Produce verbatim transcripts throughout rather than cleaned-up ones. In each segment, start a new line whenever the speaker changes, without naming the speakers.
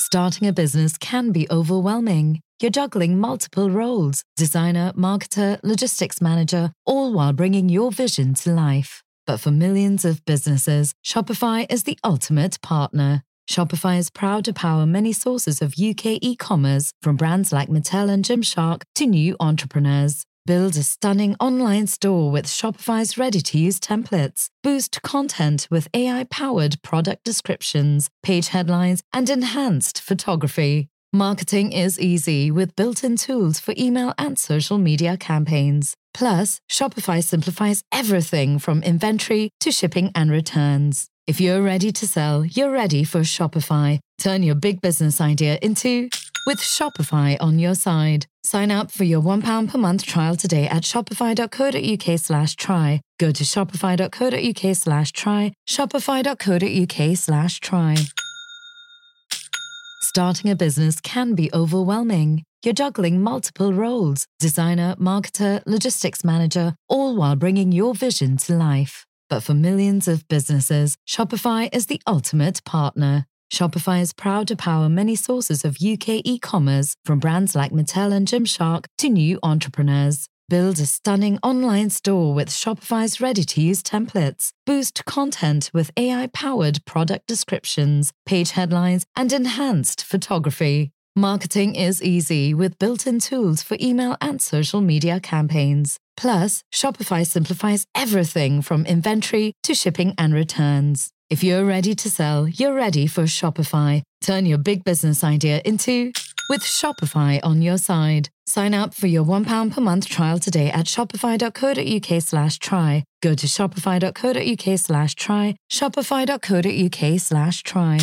Starting a business can be overwhelming. You're juggling multiple roles: designer, marketer, logistics manager, all while bringing your vision to life. But for millions of businesses, Shopify is the ultimate partner. Shopify is proud to power many sources of U K e-commerce, from brands like Mattel and Gymshark to new entrepreneurs. Build a stunning online store with Shopify's ready-to-use templates. Boost content with A I-powered product descriptions, page headlines, and enhanced photography. Marketing is easy with built-in tools for email and social media campaigns. Plus, Shopify simplifies everything from inventory to shipping and returns. If you're ready to sell, you're ready for Shopify. Turn your big business idea into with Shopify on your side. Sign up for your one pound per month trial today at shopify.co.uk slash try. Go to shopify.co.uk slash try, shopify.co.uk slash try. Starting a business can be overwhelming. You're juggling multiple roles: designer, marketer, logistics manager, all while bringing your vision to life. But for millions of businesses, Shopify is the ultimate partner. Shopify is proud to power many sources of U K e-commerce, from brands like Mattel and Gymshark to new entrepreneurs. Build a stunning online store with Shopify's ready-to-use templates. Boost content with A I-powered product descriptions, page headlines, and enhanced photography. Marketing is easy with built-in tools for email and social media campaigns. Plus, Shopify simplifies everything from inventory to shipping and returns. If you're ready to sell, you're ready for Shopify. Turn your big business idea into with Shopify on your side. Sign up for your one pound per month trial today at shopify.co.uk slash try. Go to shopify.co.uk slash try, shopify.co.uk slash try.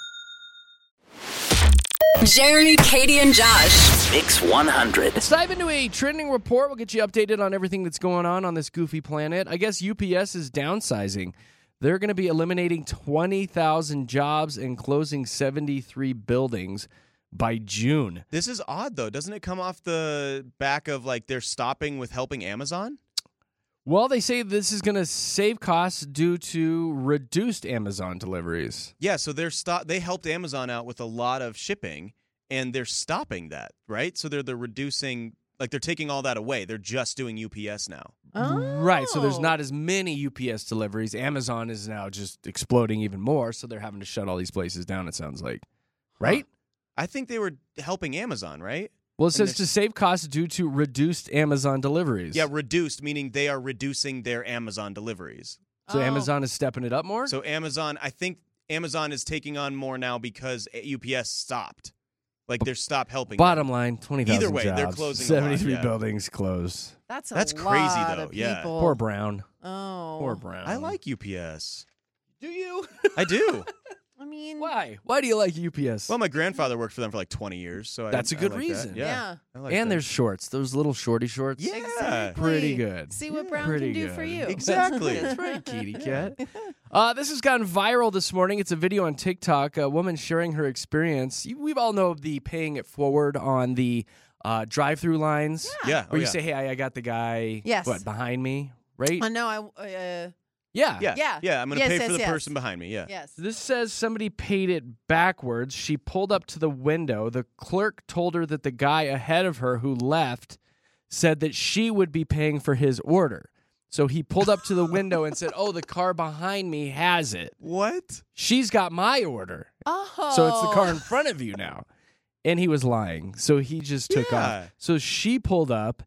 Jeremy, Katie, and Josh.
Mix one hundred.
Let's dive into a trending report. We'll get you updated on everything that's going on on this goofy planet. I guess U P S is downsizing. They're going to be eliminating twenty thousand jobs and closing seventy-three buildings by June.
This is odd, though. Doesn't it come off the back of, like, they're stopping with helping Amazon?
Well, they say this is going to save costs due to reduced Amazon deliveries.
Yeah, so they're stop. They helped Amazon out with a lot of shipping, and they're stopping that, right? So they're they're reducing, like they're taking all that away. They're just doing U P S now.
Oh.
Right, so there's not as many U P S deliveries. Amazon is now just exploding even more, so they're having to shut all these places down, it sounds like. Right?
Huh. I think they were helping Amazon, right?
Well, it says to save costs due to reduced Amazon deliveries.
Yeah, reduced, meaning they are reducing their Amazon deliveries.
So
Oh.
Amazon is stepping it up more?
So Amazon, I think Amazon is taking on more now because U P S stopped. Like, they're stopped helping.
Bottom
them.
line, twenty thousand
Either way,
jobs,
they're closing a lot,
seventy-three
yeah.
buildings closed.
That's a
That's
lot
crazy, though,
of
yeah.
people.
Poor Brown.
Oh.
Poor Brown.
I like U P S.
Do you?
I do.
I mean,
Why? Why do you like U P S?
Well, my grandfather worked for them for like twenty years, so I,
That's a
I
good
like
reason.
That.
yeah.
Yeah, I like
and
that.
there's shorts. Those little shorty shorts.
Yeah.
Exactly.
Pretty good.
See what
Yeah.
Brown
Pretty
can do
good.
for you.
Exactly.
That's right, kitty cat. Uh, this has gone viral this morning. It's a video on TikTok. A woman sharing her experience. You, we all know the paying it forward on the uh, drive-through lines.
Yeah.
Where
oh,
you
yeah.
say, hey, I, I got the guy
Yes.
what, behind me, right?
Oh, no, I, uh,
yeah.
Yeah.
Yeah.
Yeah. I'm going to
Yes,
pay
yes,
for the
yes.
person behind me. Yeah.
yes.
This says somebody paid it backwards. She pulled up to the window. The clerk told her that the guy ahead of her who left said that she would be paying for his order. So he pulled up to the window and said, oh, the car behind me has it.
What?
She's got my order.
Oh.
So it's the car in front of you now. And he was lying. So he just took
Yeah.
off. So she pulled up,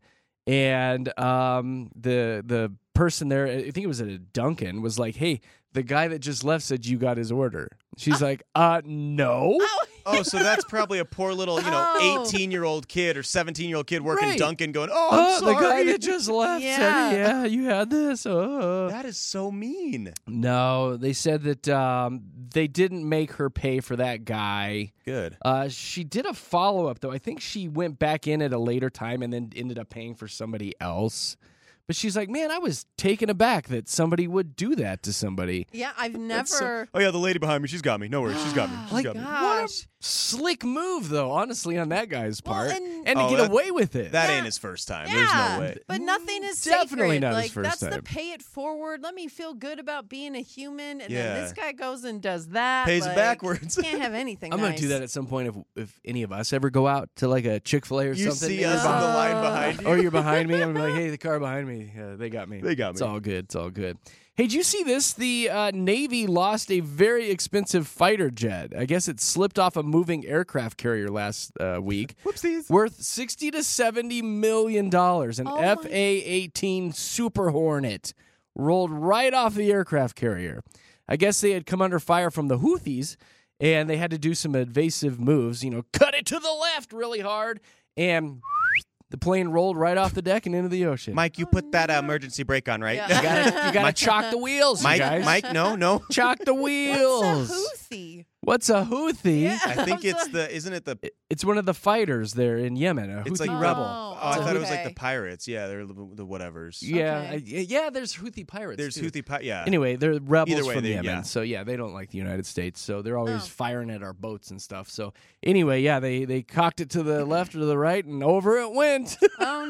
and um, the the person there, I think it was at a Dunkin', was like, hey, the guy that just left said you got his order. She's like, uh, no.
Oh, so that's probably a poor little, you know,
Oh.
eighteen-year-old kid or seventeen-year-old kid working
Right.
Dunkin' going, oh,
Oh,
I'm
the guy
sorry.
that just left
Yeah.
said, yeah, you had this. Oh.
That is so mean.
No, they said that um, they didn't make her pay for that guy.
Good.
Uh, she did a follow-up, though. I think she went back in at a later time and then ended up paying for somebody else. But she's like, man, I was taken aback that somebody would do that to somebody.
Yeah, I've
That's so-
never.
oh yeah, the lady behind me, she's got me. No worries, she's got me. She's
Like,
got me.
gosh.
Slick move, though, honestly, on that guy's
Well,
part.
and-
and to
Oh,
get
that-
away with it.
That
Yeah.
ain't his first time.
Yeah,
There's no way.
but nothing is
Definitely
sacred.
not his
like
first
that's the
time.
pay it forward. Let me feel good about being a human, and
Yeah.
then this guy goes and does that.
Pays it
like,
backwards.
Can't have anything.
I'm going to
nice.
do that at some point if if any of us ever go out to like a Chick-fil-A or
You
something.
see
and
us
you're
in the
behind-
line behind you.
Or you're behind me. I'm like, hey, the car behind me. Uh, they got me.
They got
It's
me.
all good. It's all good. Hey, did you see this? The uh, Navy lost a very expensive fighter jet. I guess it slipped off a moving aircraft carrier last uh, week.
Whoopsies.
Worth sixty to seventy million dollars. An
Oh my-
F A eighteen Super Hornet rolled right off the aircraft carrier. I guess they had come under fire from the Houthis, and they had to do some evasive moves. You know, cut it to the left really hard, and the plane rolled right off the deck and into the ocean.
Mike, you put that uh, emergency brake on, right?
Yeah.
you gotta, you gotta chalk the wheels, you
Mike,
guys.
Mike, no, no.
Chalk the wheels.
What's a Houthi?
What's a Houthi?
Yeah.
I think
I'm
it's
sorry.
the, isn't it the,
It's one of the fighters there in Yemen, a
it's
Houthi
like
rebel.
Oh,
oh, I thought it was like
okay.
the pirates. Yeah, they're the, the whatevers.
Yeah,
Okay.
I- yeah. There's Houthi pirates.
There's
too.
Houthi, pi- yeah.
Anyway, they're rebels
Either way,
from
they-
Yemen,
yeah.
so yeah, they don't like the United States, so they're always
Oh.
firing at our boats and stuff. So anyway, yeah, they they cocked it to the left or the right, and over it went.
Oh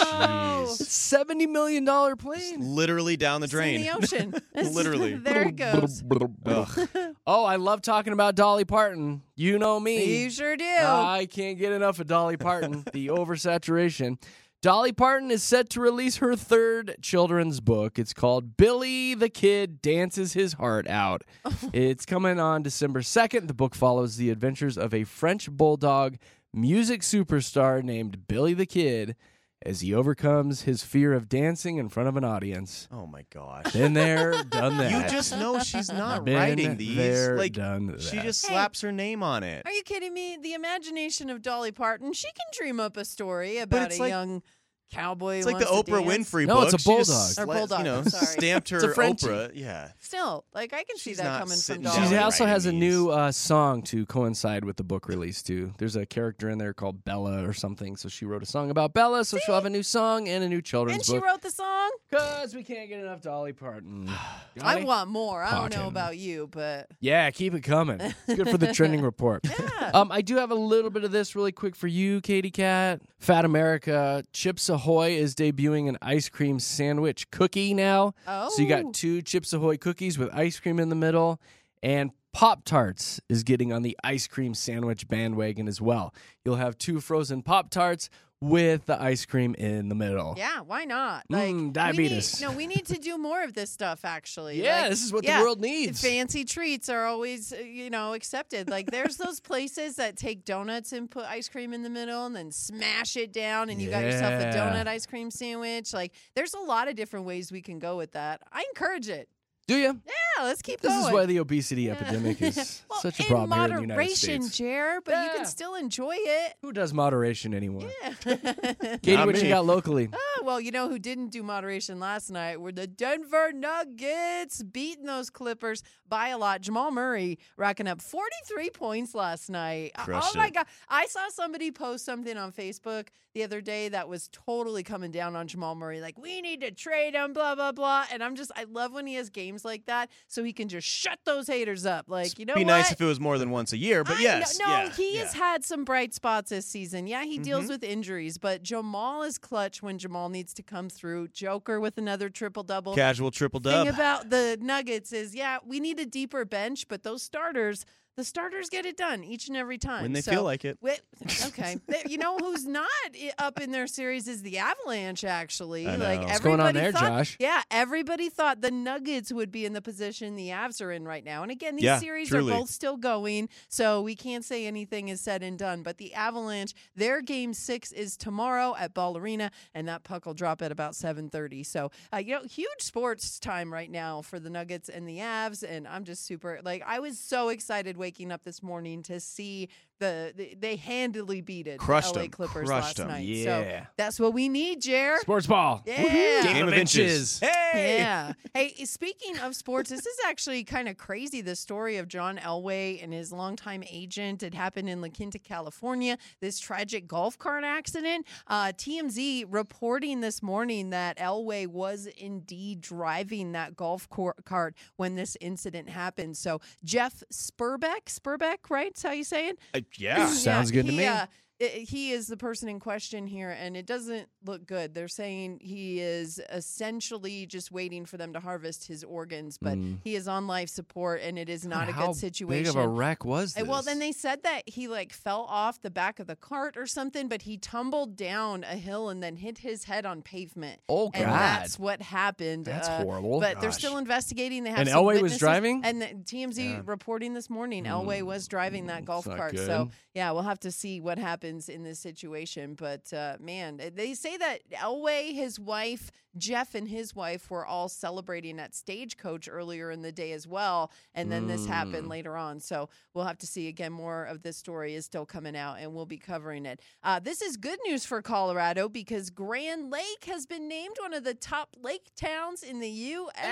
no!
Jeez.
Seventy million dollar
Just
plane.
literally down the
It's
drain.
in the ocean. It's-
Literally.
there it goes.
Ugh.
Oh, I love talking about Dolly Parton. You know me.
You sure do.
I can't get enough of Dolly Parton. The oversaturation. Dolly Parton is set to release her third children's book. It's called Billy the Kid Dances His Heart Out. It's coming on December second. The book follows the adventures of a French bulldog music superstar named Billy the Kid as he overcomes his fear of dancing in front of an audience.
Oh my gosh.
Been there, done that.
You just know she's not
Been
writing these.
there,
like
done
she
that.
just
Hey.
slaps her name on it.
Are you kidding me? The imagination of Dolly Parton. She can dream up a story about
it's
a
like-
young cowboy.
It's like the
wants to
Oprah
dance.
Winfrey
No,
book.
it's a
She just
bulldog.
sla-
Or bulldog,
You know,
sorry.
stamped her
It's a Frenchie.
Oprah. Yeah.
Still, like I can see
She's
that
not
coming from
sitting
Dolly.
She
down
also
writing
has a
these.
new uh, song to coincide with the book release too. There's a character in there called Bella or something, so she wrote a song about Bella. So she'll have a new song and a new children's
and she
book.
wrote the song.
Cause we can't get enough Dolly Parton. Got
I
it?
want more. I don't know
Parton.
about you, but
Yeah, keep it coming. It's good for the trending report.
yeah.
Um, I do have a little bit of this really quick for you, Katie Cat. Fat America, Chips Ahoy is debuting an ice cream sandwich cookie now.
oh,
So you got two Chips Ahoy cookies with ice cream in the middle, and Pop Tarts is getting on the ice cream sandwich bandwagon as well. You'll have two frozen Pop Tarts with the ice cream in the middle.
Yeah, why not? Like
Mm,
we
diabetes.
need- no, we need to do more of this stuff. Actually,
Yeah,
Like,
this is what
yeah,
the world needs.
Fancy treats are always, uh, you know, accepted. Like there's those places that take donuts and put ice cream in the middle and then smash it down, and you got yourself a
Yeah.
donut ice cream sandwich. Like there's a lot of different ways we can go with that. I encourage it.
Do you?
Yeah, let's keep
This
going.
is why the obesity
Yeah.
epidemic is
well,
such a
in
problem here in the United
moderation,
States.
Jer, but you
Yeah.
can still enjoy it.
Who does moderation anymore?
Yeah.
Katie,
Not
what you
me.
got locally?
Ah, well, you know who didn't do moderation last night were the Denver Nuggets, beating those Clippers by a lot. Jamal Murray racking up forty-three points last night.
Crushed
oh my
it.
God. I saw somebody post something on Facebook the other day that was totally coming down on Jamal Murray. Like, we need to trade him, blah, blah, blah. And I'm just, I love when he has games like that so he can just shut those haters up. Like, you know
Be
what?
nice if it was more than once a year, but
I
yes.
know- no,
yeah,
he
yeah.
has had some bright spots this season. Yeah, he deals
Mhm.
with injuries, but Jamal is clutch when Jamal needs to come through. Joker with another triple double.
Casual triple
Thing
dub.
about the Nuggets is, yeah, we need a deeper bench, but those starters, the starters get it done each and every time.
When they
So-
feel like it.
Wait, okay. They- you know who's not i- up in their series is the Avalanche, actually.
I know.
Like
What's
going on
everybody
there,
thought,
Josh?
Yeah, everybody thought the Nuggets would be in the position the Avs are in right now. And again, these
Yeah,
series
truly.
are both still going, so we can't say anything is said and done. But the Avalanche, their game six is tomorrow at Ball Arena, and that puck will drop at about seven thirty. So, uh, you know, huge sports time right now for the Nuggets and the Avs, and I'm just super, like, I was so excited waiting waking up this morning to see the, the they handily beat it,
Crushed
the L A
them.
Clippers
Crushed
last
them.
night.
Yeah.
So that's what we need, Jer.
Sports ball.
Yeah.
Game,
Game
of
of
inches.
inches. Hey.
Yeah. Hey, speaking of sports, this is actually kind of crazy. The story of John Elway and his longtime agent. It happened in La Quinta, California. This tragic golf cart accident. Uh, T M Z reporting this morning that Elway was indeed driving that golf cor- cart when this incident happened. So Jeff Spurbeck, Spurbeck, right? That's how you say it?
Uh, yeah.
Sounds good to
he,
me.
Uh, i- he is the person in question here, and it doesn't look good. They're saying he is essentially just waiting for them to harvest his organs, but
Mm.
he is on life support, and it is not a
How
good situation.
big of a wreck was this?
Uh, Well, then they said that he like fell off the back of the cart or something, but he tumbled down a hill and then hit his head on pavement.
Oh,
And
God.
that's what happened.
That's
Uh,
horrible.
But they're
Gosh.
still investigating. They have
And
some
Elway was
witnesses.
driving?
And the T M Z
Yeah.
reporting this morning, Elway was driving that golf
not
cart.
good.
So yeah, we'll have to see what happens in this situation. But uh, man, they say that Elway, his wife, Jeff, and his wife were all celebrating at Stagecoach earlier in the day as well. And then this happened
Mm.
later on. So we'll have to see again. More of this story is still coming out, and we'll be covering it. Uh, this is good news for Colorado because Grand Lake has been named one of the top lake towns in the U S.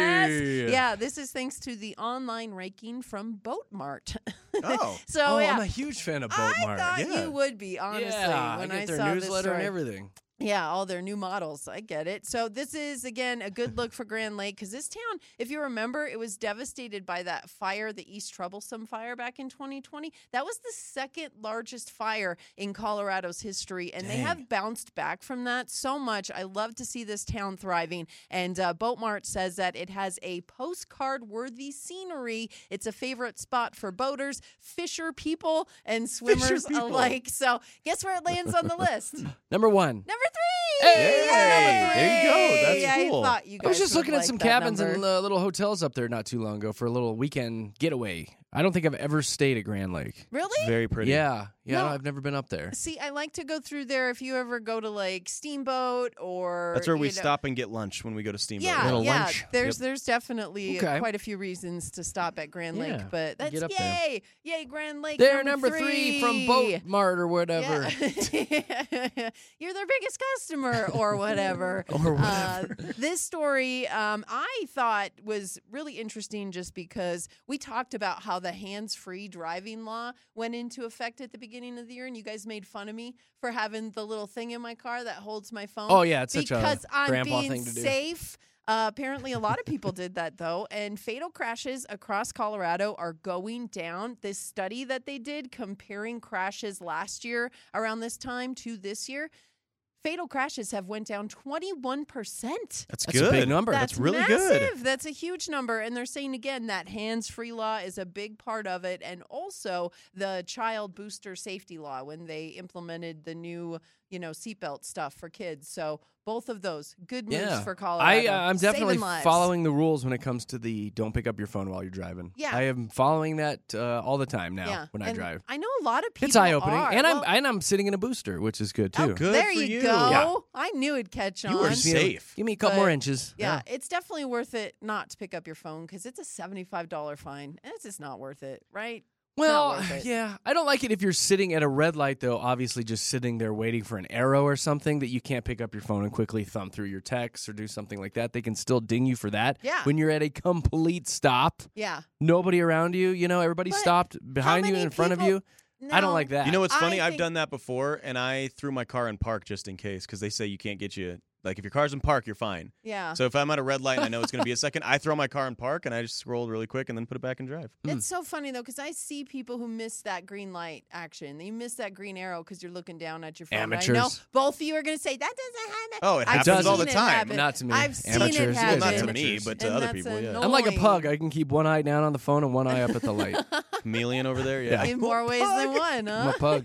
Hey.
Yeah, this is thanks to the online ranking from Boatmart.
Oh.
so
oh,
yeah.
I'm a huge fan of
I
Boatmart.
thought
yeah.
you would be, honestly,
yeah,
when
I
I,
get their
saw this
newsletter and
story.
everything.
Yeah, all their new models. I get it. So this is, again, a good look for Grand Lake because this town, if you remember, it was devastated by that fire, the East Troublesome fire back in twenty twenty. That was the second largest fire in Colorado's history, and they
Dang.
have bounced back from that so much. I love to see this town thriving, and uh, Boatmart says that it has a postcard-worthy scenery. It's a favorite spot for boaters, fisher people, and swimmers
people.
alike. So guess where it lands on the list?
Number one.
Number three.
Hey!
Yeah,
There you go. That's
I
cool.
thought you guys
I was just
would
looking at
like
some
that
cabins
number.
and uh, little hotels up there not too long ago for a little weekend getaway. I don't think I've ever stayed at Grand Lake.
Really?
Very pretty.
Yeah, yeah,
No.
I've never been up there.
See, I like to go through there if you ever go to like Steamboat or
That's where we
you know-
stop and get lunch when we go to Steamboat.
Yeah,
Little
yeah.
lunch.
There's there's definitely
Okay.
quite a few reasons to stop at Grand Lake,
Yeah,
but that's
get up
yay, yay, Grand Lake.
They're number three,
three
from Boatmart or whatever.
Yeah. You're their biggest customer or whatever.
Or
Uh, this story um, I thought was really interesting just because we talked about how the hands-free driving law went into effect at the beginning of the year, and you guys made fun of me for having the little thing in my car that holds my phone.
Oh, yeah, it's such a
because I'm
grandpa
being
thing to do.
safe. Uh, apparently, a lot of people did that, though, and fatal crashes across Colorado are going down. This study that they did comparing crashes last year around this time to this year, fatal crashes have went down twenty-one percent.
That's,
That's
good.
a big number.
That's, really
massive.
good.
That's a huge number. And they're saying, again, that hands-free law is a big part of it. And also the child booster safety law when they implemented the new, you know, seatbelt stuff for kids. So both of those, good moves
Yeah.
for Colorado.
I, uh, I'm definitely
Saving lives.
following the rules when it comes to the don't pick up your phone while you're driving.
Yeah.
I am following that uh, all the time now
yeah.
when I
And
drive.
I know a lot of people
It's eye opening,
are.
and
Well,
I'm and I'm sitting in a booster, which is good too.
oh,
Good
there
for
you
you.
go.
Yeah.
I knew it'd catch on.
You are
Give me a-
safe.
Give me a couple
But-
more inches.
Yeah, it's definitely worth it not to pick up your phone because it's a seventy-five dollars fine. And it's just not worth it, right?
Well,
worth it.
yeah, I don't like it if you're sitting at a red light, though. Obviously, just sitting there waiting for an arrow or something that you can't pick up your phone and quickly thumb through your texts or do something like that. They can still ding you for that.
Yeah.
When you're at a complete stop,
Yeah.
nobody around you. You know, everybody
But
stopped behind you
many
and in front of
people-
you. I don't
No.
like that.
You know what's
I
funny? I've
think-
done that before, and I threw my car in park just in case because they say you can't get you. Like, if your car's in park, you're fine.
Yeah.
So if I'm at a red light and I know it's going to be a second, I throw my car in park and I just scroll really quick and then put it back and drive.
It's so funny, though, because I see people who miss that green light action. You miss that green arrow because you're looking down at your phone. I know
Amateurs.
both of you are going to say, that doesn't happen.
Oh, it
I've
happens
seen
all the
it
time.
happen.
Not to me.
I've seen
Amateurs.
it
Well,
happen.
not to me,
Amateurs.
but to
And
other
that's
people, yeah.
annoying.
I'm like a pug. I can keep one eye down on the phone and one eye up at the light.
Chameleon over there, yeah.
In more ways than one,
I'm
huh?
a pug.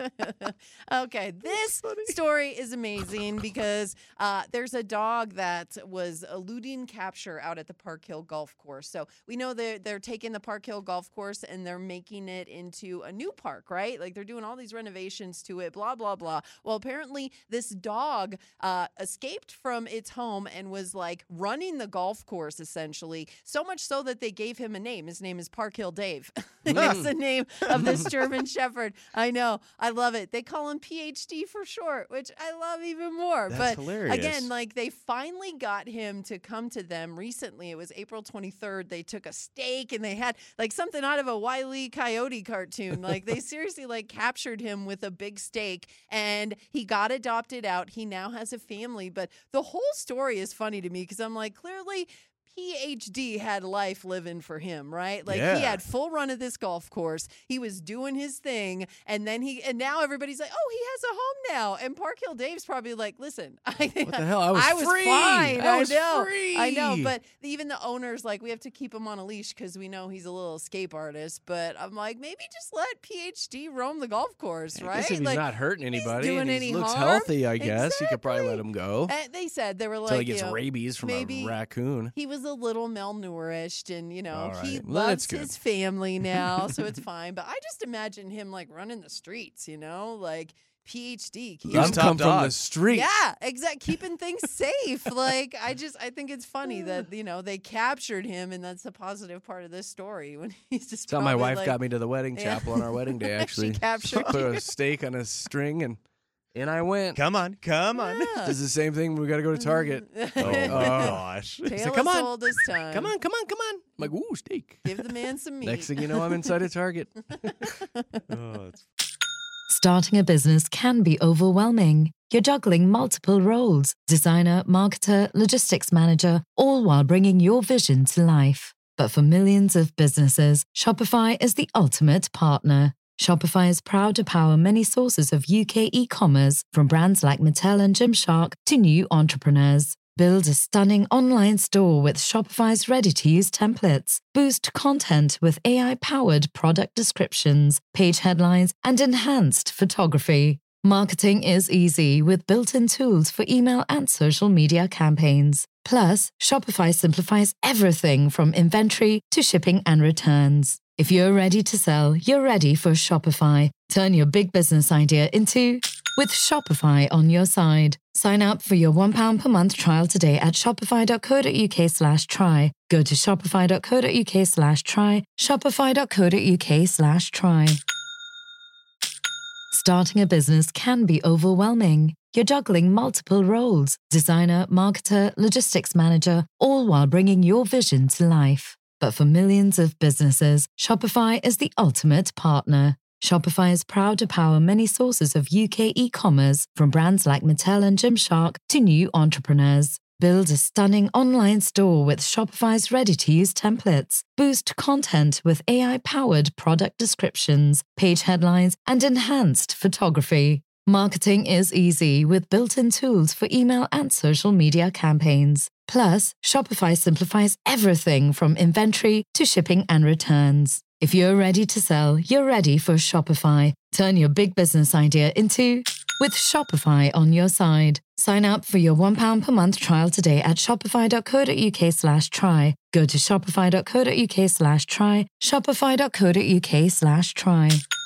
Okay, this story is amazing because uh, there's a dog that was eluding capture out at the Park Hill Golf Course. So we know they're, they're taking the Park Hill Golf Course and they're making it into a new park, right? Like they're doing all these renovations to it, blah, blah, blah. Well, apparently this dog uh, escaped from its home and was like running the golf course essentially, so much so that they gave him a name. His name is Park Hill Dave. That's the name of this German Shepherd. I know. I love it. They call him P H D for short, which I love even more.
That's
but
hilarious.
Again, like they finally got him to come to them recently. It was April twenty-third. They took a stake and they had like something out of a Wile E. Coyote cartoon. Like they seriously like captured him with a big stake and he got adopted out. He now has a family. But the whole story is funny to me because I'm like, clearly P H D had life living for him, right? Like
Yeah.
he had full run of this golf course. He was doing his thing, and then he and now everybody's like, "Oh, he has a home now." And Park Hill Dave's probably like, "Listen, I,
What the hell? I was
I was
free.
fine.
I was
know,
free.
I know." But even the owners like, we have to keep him on a leash because we know he's a little escape artist. But I'm like, maybe just let P H D roam the golf course,
I
right?
guess if he's
like,
not hurting anybody
doing
and he
any
looks
harm.
healthy, I guess you could probably let
Exactly.
him go
and they said they were like,
until he gets
you know,
rabies from
maybe
a raccoon.
he was a little malnourished and, you know,
All
he
right. Well, that's
loves
good.
his family now, so it's fine. But I just imagine him like running the streets, you know, like P H D. keep-
He's
I'm
top
come from
dog.
the street.
yeah, exactly. Keeping things safe. Like, I just, I think it's funny that, you know, they captured him, and that's the positive part of this story when he's just.
That's how my
probably
wife
like,
got me to the wedding
Yeah.
chapel on our wedding day, actually.
She captured
Put
you.
a stake on a string and in I went.
Come on, come on.
Yeah.
This is the same thing. We got to go to Target.
Oh,
oh,
my
Uh,
gosh.
Tale
like, "Come
as
on.
old as time.
Come on, come on, come on. I'm like, ooh, steak.
Give the man some meat.
Next thing you know, I'm inside a Target.
Oh, it's
Starting a business can be overwhelming. You're juggling multiple roles: designer, marketer, logistics manager, all while bringing your vision to life. But for millions of businesses, Shopify is the ultimate partner. Shopify is proud to power many sources of U K e-commerce, from brands like Mattel and Gymshark to new entrepreneurs. Build a stunning online store with Shopify's ready-to-use templates. Boost content with A I-powered product descriptions, page headlines, and enhanced photography. Marketing is easy with built-in tools for email and social media campaigns. Plus, Shopify simplifies everything from inventory to shipping and returns. If you're ready to sell, you're ready for Shopify. Turn your big business idea into with Shopify on your side. Sign up for your one pound per month trial today at shopify.co.uk slash try. Go to shopify.co.uk slash try, shopify.co.uk slash try. Starting a business can be overwhelming. You're juggling multiple roles: designer, marketer, logistics manager, all while bringing your vision to life. But for millions of businesses, Shopify is the ultimate partner. Shopify is proud to power many sources of U K e-commerce, from brands like Mattel and Gymshark to new entrepreneurs. Build a stunning online store with Shopify's ready-to-use templates. Boost content with A I-powered product descriptions, page headlines, and enhanced photography. Marketing is easy with built-in tools for email and social media campaigns. Plus, Shopify simplifies everything from inventory to shipping and returns. If you're ready to sell, you're ready for Shopify. Turn your big business idea into with Shopify on your side. Sign up for your one pound per month trial today at shopify.co.uk slash try. Go to shopify.co.uk slash try, shopify.co.uk slash try.